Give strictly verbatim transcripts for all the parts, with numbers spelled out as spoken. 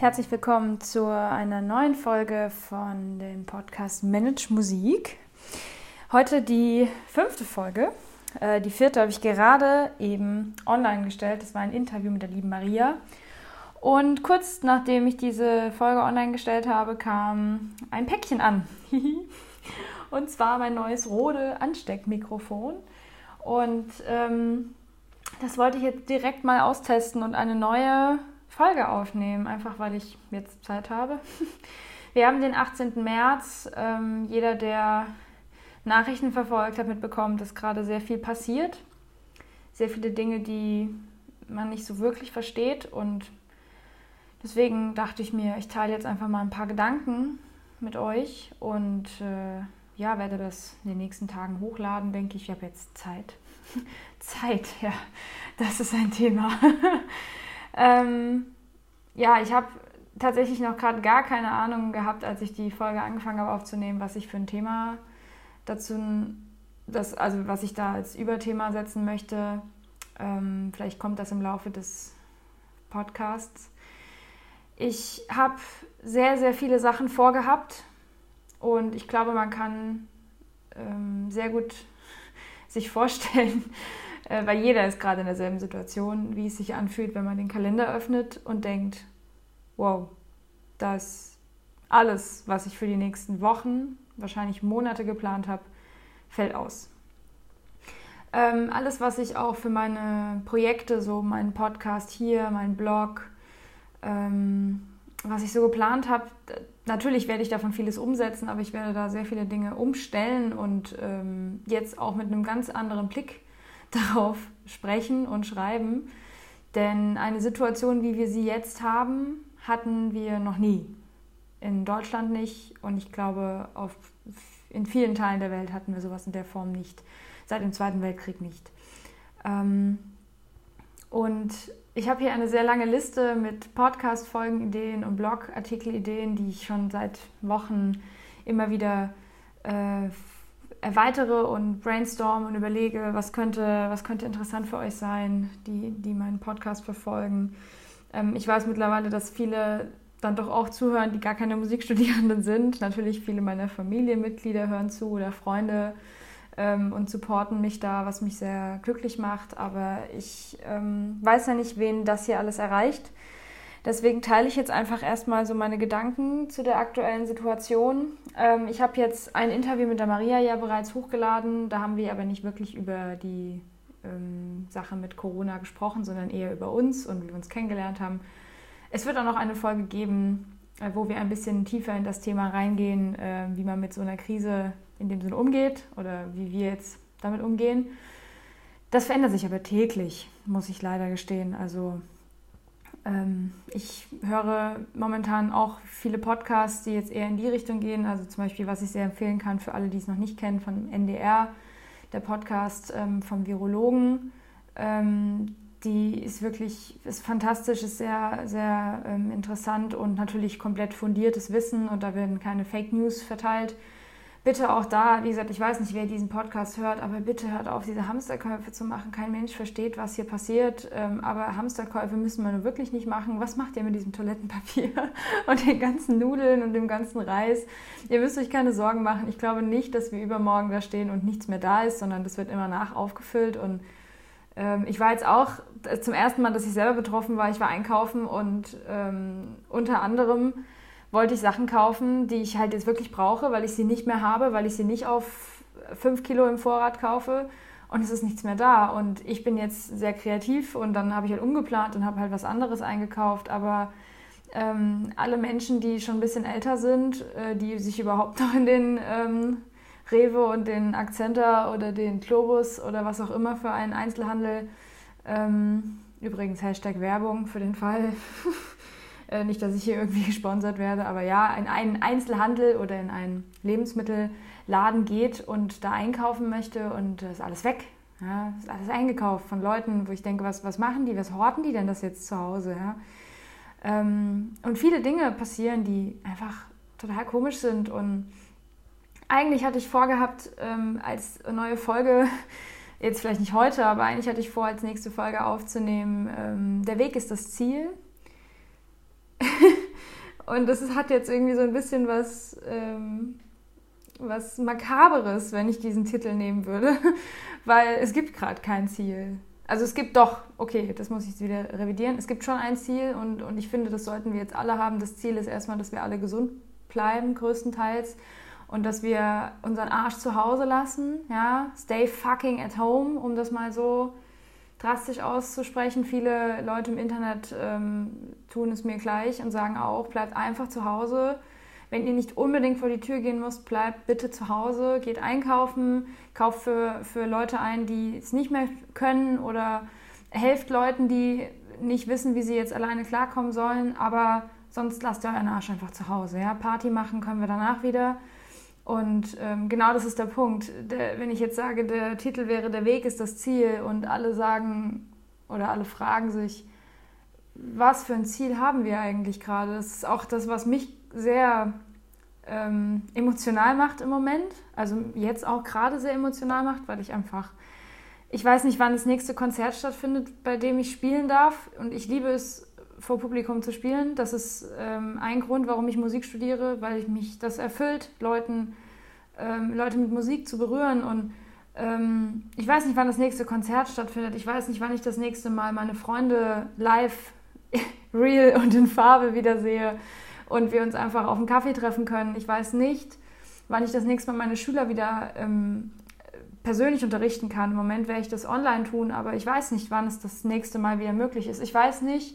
Herzlich willkommen zu einer neuen Folge von dem Podcast Manage Musik. Heute die fünfte Folge. Äh, die vierte habe ich gerade eben online gestellt. Das war ein Interview mit der lieben Maria. Und kurz nachdem ich diese Folge online gestellt habe, kam ein Päckchen an. Und zwar mein neues Rode Ansteckmikrofon. Und ähm, das wollte ich jetzt direkt mal austesten und eine neue Folge aufnehmen, einfach weil ich jetzt Zeit habe. Wir haben den achtzehnten März. Ähm, jeder, der Nachrichten verfolgt hat, mitbekommen, dass gerade sehr viel passiert. Sehr viele Dinge, die man nicht so wirklich versteht. Und deswegen dachte ich mir, ich teile jetzt einfach mal ein paar Gedanken mit euch und äh, ja, werde das in den nächsten Tagen hochladen, denke ich. Ich habe jetzt Zeit. Zeit, ja, das ist ein Thema. ähm, ja, ich habe tatsächlich noch gerade gar keine Ahnung gehabt, als ich die Folge angefangen habe aufzunehmen, was ich für ein Thema dazu, das, also was ich da als Überthema setzen möchte. Ähm, vielleicht kommt das im Laufe des Podcasts. Ich habe sehr, sehr viele Sachen vorgehabt und ich glaube, man kann ähm, sehr gut sich vorstellen, äh, weil jeder ist gerade in derselben Situation, wie es sich anfühlt, wenn man den Kalender öffnet und denkt, wow, das alles, was ich für die nächsten Wochen, wahrscheinlich Monate geplant habe, fällt aus. Ähm, alles, was ich auch für meine Projekte, so meinen Podcast hier, meinen Blog, ähm, was ich so geplant habe, natürlich werde ich davon vieles umsetzen, aber ich werde da sehr viele Dinge umstellen und ähm, jetzt auch mit einem ganz anderen Blick darauf sprechen und schreiben. Denn eine Situation, wie wir sie jetzt haben, hatten wir noch nie. In Deutschland nicht und ich glaube, auf, in vielen Teilen der Welt hatten wir sowas in der Form nicht. Seit dem Zweiten Weltkrieg nicht. Ähm, und ich habe hier eine sehr lange Liste mit Podcast-Folgen-Ideen und Blog-Artikel-Ideen, die ich schon seit Wochen immer wieder äh, erweitere und brainstorm und überlege, was könnte, was könnte interessant für euch sein, die, die meinen Podcast verfolgen. Ähm, ich weiß mittlerweile, dass viele dann doch auch zuhören, die gar keine Musikstudierenden sind. Natürlich viele meiner Familienmitglieder hören zu oder Freunde ähm, und supporten mich da, was mich sehr glücklich macht. Aber ich ähm, weiß ja nicht, wen das hier alles erreicht. Deswegen teile ich jetzt einfach erstmal so meine Gedanken zu der aktuellen Situation. Ähm, ich habe jetzt ein Interview mit der Maria ja bereits hochgeladen. Da haben wir aber nicht wirklich über die ähm, Sache mit Corona gesprochen, sondern eher über uns und wie wir uns kennengelernt haben. Es wird auch noch eine Folge geben, äh, wo wir ein bisschen tiefer in das Thema reingehen, äh, wie man mit so einer Krise in dem Sinne umgeht oder wie wir jetzt damit umgehen. Das verändert sich aber täglich, muss ich leider gestehen. Also ähm, ich höre momentan auch viele Podcasts, die jetzt eher in die Richtung gehen. Also zum Beispiel, was ich sehr empfehlen kann für alle, die es noch nicht kennen, von N D R, der Podcast ähm, vom Virologen. Ähm, die ist wirklich ist fantastisch, ist sehr, sehr ähm, interessant und natürlich komplett fundiertes Wissen und da werden keine Fake News verteilt. Bitte auch da, wie gesagt, ich weiß nicht, wer diesen Podcast hört, aber bitte hört auf, diese Hamsterkäufe zu machen. Kein Mensch versteht, was hier passiert, aber Hamsterkäufe müssen wir nur wirklich nicht machen. Was macht ihr mit diesem Toilettenpapier und den ganzen Nudeln und dem ganzen Reis? Ihr müsst euch keine Sorgen machen. Ich glaube nicht, dass wir übermorgen da stehen und nichts mehr da ist, sondern das wird immer nach aufgefüllt. Und ähm, ich war jetzt auch zum ersten Mal, dass ich selber betroffen war. Ich war einkaufen und ähm, unter anderem wollte ich Sachen kaufen, die ich halt jetzt wirklich brauche, weil ich sie nicht mehr habe, weil ich sie nicht auf fünf Kilo im Vorrat kaufe und es ist nichts mehr da. Und ich bin jetzt sehr kreativ und dann habe ich halt umgeplant und habe halt was anderes eingekauft. Aber ähm, alle Menschen, die schon ein bisschen älter sind, äh, die sich überhaupt noch in den ähm, Rewe und den Akzenta oder den Globus oder was auch immer für einen Einzelhandel, ähm, übrigens Hashtag Werbung für den Fall, nicht, dass ich hier irgendwie gesponsert werde, aber ja, in einen Einzelhandel oder in einen Lebensmittelladen geht und da einkaufen möchte und das ist alles weg. Ja, ist alles eingekauft von Leuten, wo ich denke, was, was machen die, was horten die denn das jetzt zu Hause? Ja? Ähm, und viele Dinge passieren, die einfach total komisch sind und eigentlich hatte ich vorgehabt, ähm, als neue Folge, jetzt vielleicht nicht heute, aber eigentlich hatte ich vor, als nächste Folge aufzunehmen, ähm, der Weg ist das Ziel. Und das ist, hat jetzt irgendwie so ein bisschen was, ähm, was Makaberes, wenn ich diesen Titel nehmen würde, weil es gibt gerade kein Ziel. Also es gibt doch, okay, das muss ich jetzt wieder revidieren, es gibt schon ein Ziel und, und ich finde, das sollten wir jetzt alle haben. Das Ziel ist erstmal, dass wir alle gesund bleiben, größtenteils, und dass wir unseren Arsch zu Hause lassen, ja, stay fucking at home, um das mal so drastisch auszusprechen. Viele Leute im Internet ähm, tun es mir gleich und sagen auch, bleibt einfach zu Hause. Wenn ihr nicht unbedingt vor die Tür gehen müsst, bleibt bitte zu Hause, geht einkaufen, kauft für, für Leute ein, die es nicht mehr können, oder helft Leuten, die nicht wissen, wie sie jetzt alleine klarkommen sollen, aber sonst lasst ihr euren Arsch einfach zu Hause. Ja? Party machen können wir danach wieder. Und ähm, genau das ist der Punkt. Der, wenn ich jetzt sage, der Titel wäre "Der Weg ist das Ziel" und alle sagen oder alle fragen sich, was für ein Ziel haben wir eigentlich gerade? Das ist auch das, was mich sehr ähm, emotional macht im Moment. Also jetzt auch gerade sehr emotional macht, weil ich einfach, ich weiß nicht, wann das nächste Konzert stattfindet, bei dem ich spielen darf. Und ich liebe es, vor Publikum zu spielen. Das ist ähm, ein Grund, warum ich Musik studiere, weil ich mich das erfüllt, Leuten, ähm, Leute mit Musik zu berühren. Und ähm, ich weiß nicht, wann das nächste Konzert stattfindet. Ich weiß nicht, wann ich das nächste Mal meine Freunde live, real und in Farbe wiedersehe und wir uns einfach auf einen Kaffee treffen können. Ich weiß nicht, wann ich das nächste Mal meine Schüler wieder ähm, persönlich unterrichten kann. Im Moment werde ich das online tun, aber ich weiß nicht, wann es das nächste Mal wieder möglich ist. Ich weiß nicht,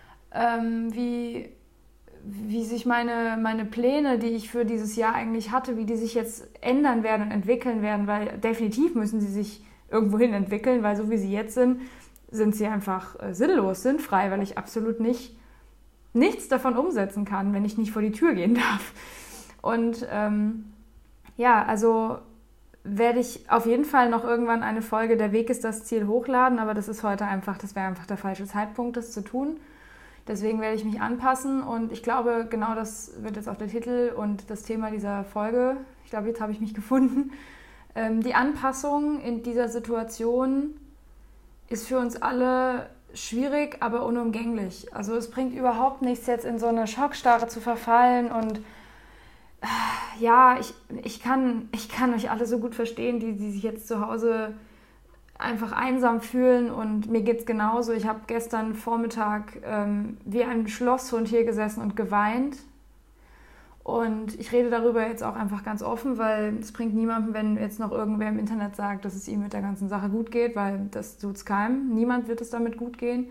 Ähm, wie, wie sich meine, meine Pläne, die ich für dieses Jahr eigentlich hatte, wie die sich jetzt ändern werden und entwickeln werden, weil definitiv müssen sie sich irgendwohin entwickeln, weil so wie sie jetzt sind, sind sie einfach äh, sinnlos, sinnfrei, weil ich absolut nicht nichts davon umsetzen kann, wenn ich nicht vor die Tür gehen darf. Und ähm, ja, also werde ich auf jeden Fall noch irgendwann eine Folge "Der Weg ist das Ziel" hochladen, aber das ist heute einfach, das wäre einfach der falsche Zeitpunkt, das zu tun. Deswegen werde ich mich anpassen und ich glaube, genau das wird jetzt auch der Titel und das Thema dieser Folge. Ich glaube, jetzt habe ich mich gefunden. Ähm, die Anpassung in dieser Situation ist für uns alle schwierig, aber unumgänglich. Also es bringt überhaupt nichts, jetzt in so eine Schockstarre zu verfallen und äh, ja, ich, ich, kann, ich kann euch alle so gut verstehen, die, die sich jetzt zu Hause einfach einsam fühlen, und mir geht es genauso. Ich habe gestern Vormittag ähm, wie ein Schlosshund hier gesessen und geweint, und ich rede darüber jetzt auch einfach ganz offen, weil es bringt niemandem, wenn jetzt noch irgendwer im Internet sagt, dass es ihm mit der ganzen Sache gut geht, weil das tut es keinem. Niemand wird es damit gut gehen.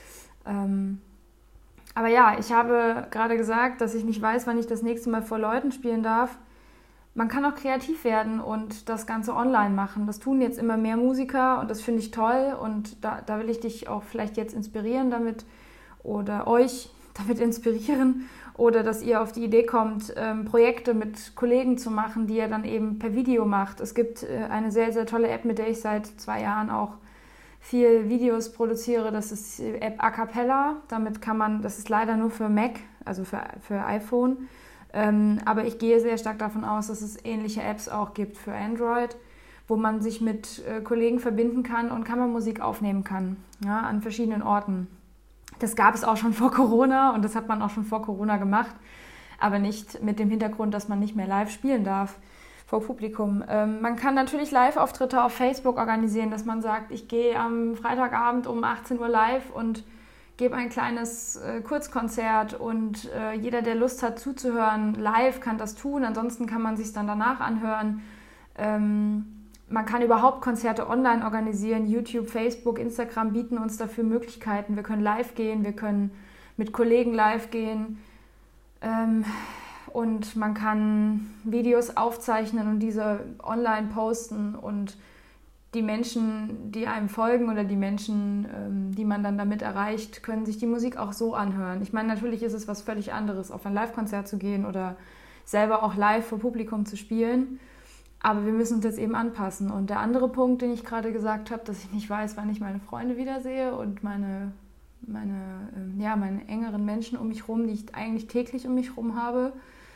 Ähm, aber ja, ich habe gerade gesagt, dass ich nicht weiß, wann ich das nächste Mal vor Leuten spielen darf. Man kann auch kreativ werden und das Ganze online machen. Das tun jetzt immer mehr Musiker und das finde ich toll, und da, da will ich dich auch vielleicht jetzt inspirieren damit oder euch damit inspirieren, oder dass ihr auf die Idee kommt, ähm, Projekte mit Kollegen zu machen, die ihr dann eben per Video macht. Es gibt äh, eine sehr, sehr tolle App, mit der ich seit zwei Jahren auch viel Videos produziere. Das ist die App Acapella. Damit kann man, das ist leider nur für Mac, also für, für iPhone. Ähm, aber ich gehe sehr stark davon aus, dass es ähnliche Apps auch gibt für Android, wo man sich mit äh, Kollegen verbinden kann und Kammermusik aufnehmen kann, ja, an verschiedenen Orten. Das gab es auch schon vor Corona und das hat man auch schon vor Corona gemacht, aber nicht mit dem Hintergrund, dass man nicht mehr live spielen darf vor Publikum. Ähm, man kann natürlich Live-Auftritte auf Facebook organisieren, dass man sagt, ich gehe am Freitagabend um achtzehn Uhr live und gebe ein kleines äh, Kurzkonzert, und äh, jeder, der Lust hat zuzuhören, live kann das tun. Ansonsten kann man sich dann danach anhören. Ähm, man kann überhaupt Konzerte online organisieren. YouTube, Facebook, Instagram bieten uns dafür Möglichkeiten. Wir können live gehen, wir können mit Kollegen live gehen. Ähm, und man kann Videos aufzeichnen und diese online posten, und die Menschen, die einem folgen, oder die Menschen, ähm, die man dann damit erreicht, können sich die Musik auch so anhören. Ich meine, natürlich ist es was völlig anderes, auf ein Live-Konzert zu gehen oder selber auch live vor Publikum zu spielen. Aber wir müssen uns jetzt eben anpassen. Und der andere Punkt, den ich gerade gesagt habe, dass ich nicht weiß, wann ich meine Freunde wiedersehe und meine, meine, äh, ja, meine engeren Menschen um mich herum, die ich eigentlich täglich um mich herum habe,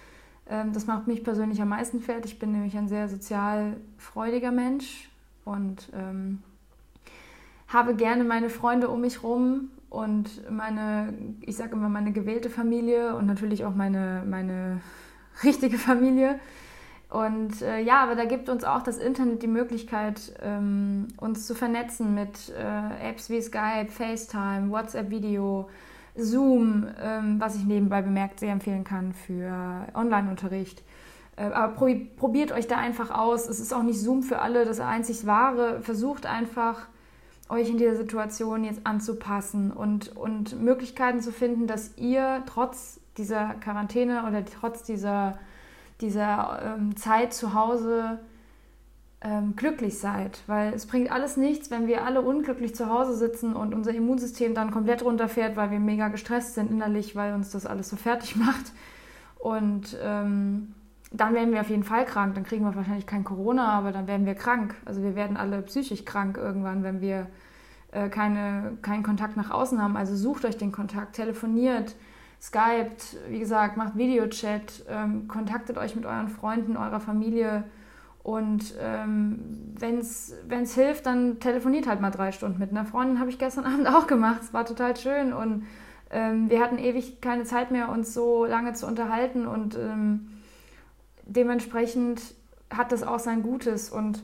ähm, das macht mich persönlich am meisten fertig. Ich bin nämlich ein sehr sozial freudiger Mensch und ähm, habe gerne meine Freunde um mich rum, und meine, ich sage immer meine gewählte Familie und natürlich auch meine, meine richtige Familie. Und äh, ja, aber da gibt uns auch das Internet die Möglichkeit, ähm, uns zu vernetzen mit äh, Apps wie Skype, FaceTime, WhatsApp-Video, Zoom, ähm, was ich nebenbei bemerkt sehr empfehlen kann für Online-Unterricht. Äh, aber pro, probiert euch da einfach aus. Es ist auch nicht Zoom für alle das einzig Wahre. Versucht einfach, euch in dieser Situation jetzt anzupassen und, und Möglichkeiten zu finden, dass ihr trotz dieser Quarantäne oder trotz dieser, dieser ähm, Zeit zu Hause ähm, glücklich seid. Weil es bringt alles nichts, wenn wir alle unglücklich zu Hause sitzen und unser Immunsystem dann komplett runterfährt, weil wir mega gestresst sind innerlich, weil uns das alles so fertig macht. Und ähm, dann werden wir auf jeden Fall krank. Dann kriegen wir wahrscheinlich kein Corona, aber dann werden wir krank. Also wir werden alle psychisch krank irgendwann, wenn wir äh, keine, keinen Kontakt nach außen haben. Also sucht euch den Kontakt, telefoniert, Skypt, wie gesagt, macht Videochat, ähm, kontaktet euch mit euren Freunden, eurer Familie und ähm, wenn es hilft, dann telefoniert halt mal drei Stunden mit einer Freundin, habe ich gestern Abend auch gemacht. Es war total schön und ähm, wir hatten ewig keine Zeit mehr, uns so lange zu unterhalten und ähm, dementsprechend hat das auch sein Gutes. Und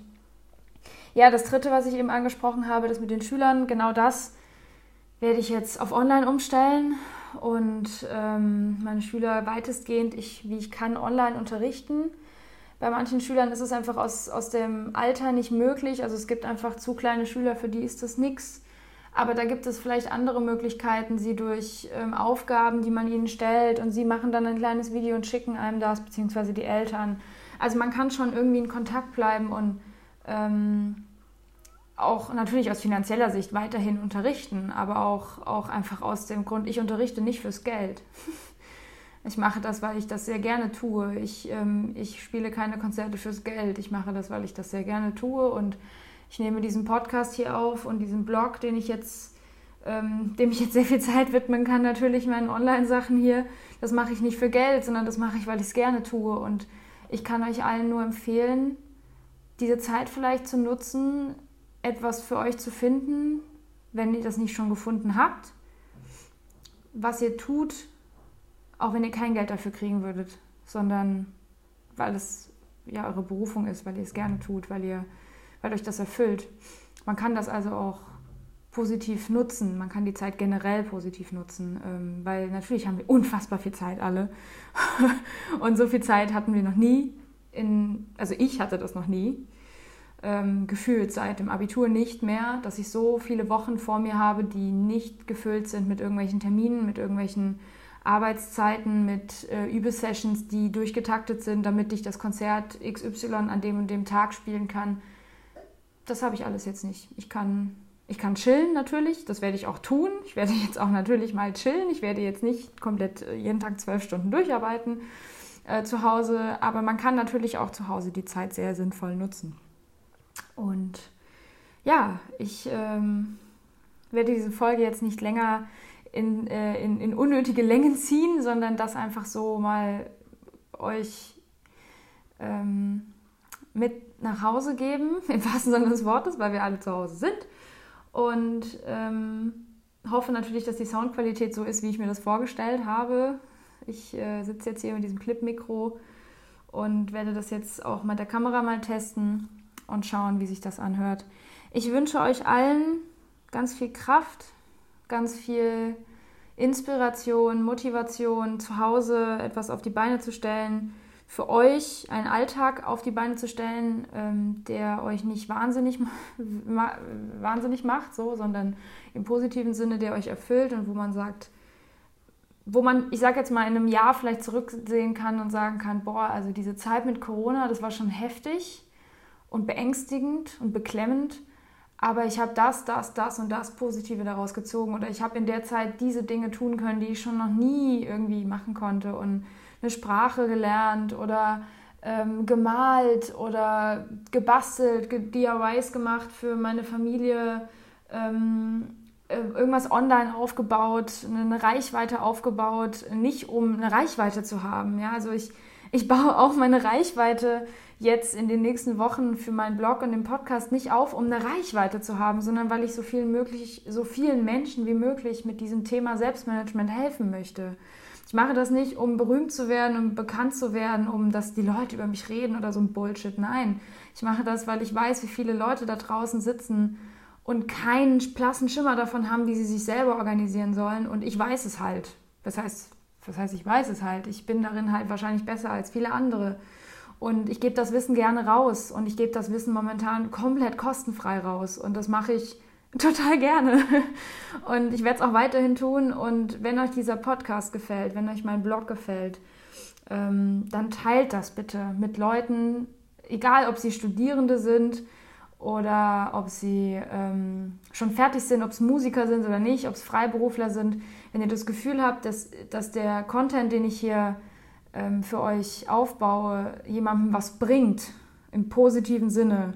ja, das Dritte, was ich eben angesprochen habe, das mit den Schülern, genau das werde ich jetzt auf Online umstellen und ähm, meine Schüler weitestgehend, ich, wie ich kann, online unterrichten. Bei manchen Schülern ist es einfach aus, aus dem Alter nicht möglich. Also es gibt einfach zu kleine Schüler, für die ist das nichts. Aber da gibt es vielleicht andere Möglichkeiten, sie durch ähm, Aufgaben, die man ihnen stellt und sie machen dann ein kleines Video und schicken einem das, beziehungsweise die Eltern. Also man kann schon irgendwie in Kontakt bleiben und ähm, auch natürlich aus finanzieller Sicht weiterhin unterrichten, aber auch, auch einfach aus dem Grund, ich unterrichte nicht fürs Geld. Ich mache das, weil ich das sehr gerne tue. Ich, ähm, ich spiele keine Konzerte fürs Geld. Ich mache das, weil ich das sehr gerne tue und ich nehme diesen Podcast hier auf und diesen Blog, den ich jetzt, ähm, dem ich jetzt sehr viel Zeit widmen kann, natürlich meinen Online-Sachen hier. Das mache ich nicht für Geld, sondern das mache ich, weil ich es gerne tue. Und ich kann euch allen nur empfehlen, diese Zeit vielleicht zu nutzen, etwas für euch zu finden, wenn ihr das nicht schon gefunden habt, was ihr tut, auch wenn ihr kein Geld dafür kriegen würdet, sondern weil es ja eure Berufung ist, weil ihr es gerne tut, weil ihr, weil euch das erfüllt. Man kann das also auch positiv nutzen, man kann die Zeit generell positiv nutzen, ähm, weil natürlich haben wir unfassbar viel Zeit alle und so viel Zeit hatten wir noch nie, in, also ich hatte das noch nie, ähm, gefühlt seit dem Abitur nicht mehr, dass ich so viele Wochen vor mir habe, die nicht gefüllt sind mit irgendwelchen Terminen, mit irgendwelchen Arbeitszeiten, mit äh, Übesessions, die durchgetaktet sind, damit ich das Konzert X Y an dem und dem Tag spielen kann. Das habe ich alles jetzt nicht. Ich kann, ich kann chillen natürlich, das werde ich auch tun. Ich werde jetzt auch natürlich mal chillen. Ich werde jetzt nicht komplett äh, jeden Tag zwölf Stunden durcharbeiten äh, zu Hause, aber man kann natürlich auch zu Hause die Zeit sehr sinnvoll nutzen. Und ja, ich ähm, werde diese Folge jetzt nicht länger In, äh, in, in unnötige Längen ziehen, sondern das einfach so mal euch ähm, mit nach Hause geben, im wahrsten Sinne des Wortes, weil wir alle zu Hause sind. Und ähm, hoffe natürlich, dass die Soundqualität so ist, wie ich mir das vorgestellt habe. Ich äh, sitze jetzt hier mit diesem Clip-Mikro und werde das jetzt auch mit der Kamera mal testen und schauen, wie sich das anhört. Ich wünsche euch allen ganz viel Kraft, ganz viel Inspiration, Motivation, zu Hause etwas auf die Beine zu stellen, für euch einen Alltag auf die Beine zu stellen, ähm, der euch nicht wahnsinnig, ma- wahnsinnig macht, so, sondern im positiven Sinne, der euch erfüllt und wo man sagt, wo man, ich sage jetzt mal, in einem Jahr vielleicht zurücksehen kann und sagen kann, boah, also diese Zeit mit Corona, das war schon heftig und beängstigend und beklemmend, aber ich habe das, das, das und das Positive daraus gezogen oder ich habe in der Zeit diese Dinge tun können, die ich schon noch nie irgendwie machen konnte und eine Sprache gelernt oder ähm, gemalt oder gebastelt, D I Ys gemacht für meine Familie, ähm, irgendwas online aufgebaut, eine Reichweite aufgebaut, nicht um eine Reichweite zu haben. Ja? Also ich, Ich baue auch meine Reichweite jetzt in den nächsten Wochen für meinen Blog und den Podcast nicht auf, um eine Reichweite zu haben, sondern weil ich so vielen, möglich, so vielen Menschen wie möglich mit diesem Thema Selbstmanagement helfen möchte. Ich mache das nicht, um berühmt zu werden, um bekannt zu werden, um dass die Leute über mich reden oder so ein Bullshit. Nein, ich mache das, weil ich weiß, wie viele Leute da draußen sitzen und keinen blassen Schimmer davon haben, wie sie sich selber organisieren sollen. Und ich weiß es halt. Das heißt, das heißt, ich weiß es halt. Ich bin darin halt wahrscheinlich besser als viele andere. Und ich gebe das Wissen gerne raus. Und ich gebe das Wissen momentan komplett kostenfrei raus. Und das mache ich total gerne. Und ich werde es auch weiterhin tun. Und wenn euch dieser Podcast gefällt, wenn euch mein Blog gefällt, ähm, dann teilt das bitte mit Leuten, egal ob sie Studierende sind oder ob sie ähm, schon fertig sind, ob es Musiker sind oder nicht, ob es Freiberufler sind. Wenn ihr das Gefühl habt, dass, dass der Content, den ich hier ähm, für euch aufbaue, jemandem was bringt, im positiven Sinne,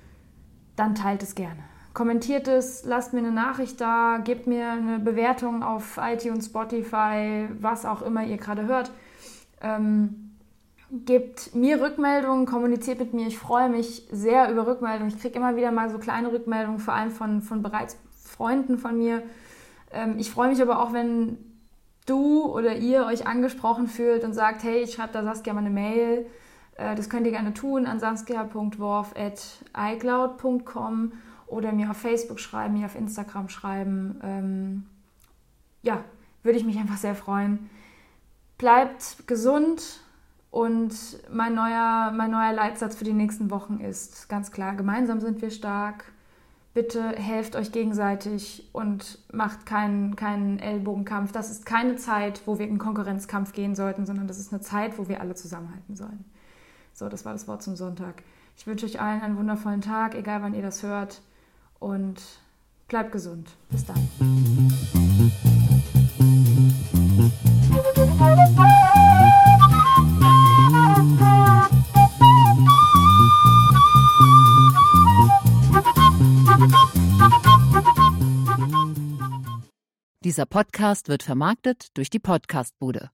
dann teilt es gerne. Kommentiert es, lasst mir eine Nachricht da, gebt mir eine Bewertung auf iTunes, Spotify, was auch immer ihr gerade hört. Ähm, Gebt mir Rückmeldungen, kommuniziert mit mir. Ich freue mich sehr über Rückmeldungen. Ich kriege immer wieder mal so kleine Rückmeldungen, vor allem von, von bereits Freunden von mir. Ähm, ich freue mich aber auch, wenn du oder ihr euch angesprochen fühlt und sagt, hey, ich schreibe da Saskia mal eine Mail. Äh, das könnt ihr gerne tun an saskia punkt worf at icloud punkt com oder mir auf Facebook schreiben, mir auf Instagram schreiben. Ähm, ja, würde ich mich einfach sehr freuen. Bleibt gesund. Und mein neuer, mein neuer Leitsatz für die nächsten Wochen ist ganz klar, gemeinsam sind wir stark. Bitte helft euch gegenseitig und macht keinen, keinen Ellbogenkampf. Das ist keine Zeit, wo wir in Konkurrenzkampf gehen sollten, sondern das ist eine Zeit, wo wir alle zusammenhalten sollen. So, das war das Wort zum Sonntag. Ich wünsche euch allen einen wundervollen Tag, egal wann ihr das hört. Und bleibt gesund. Bis dann. Dieser Podcast wird vermarktet durch die Podcastbude.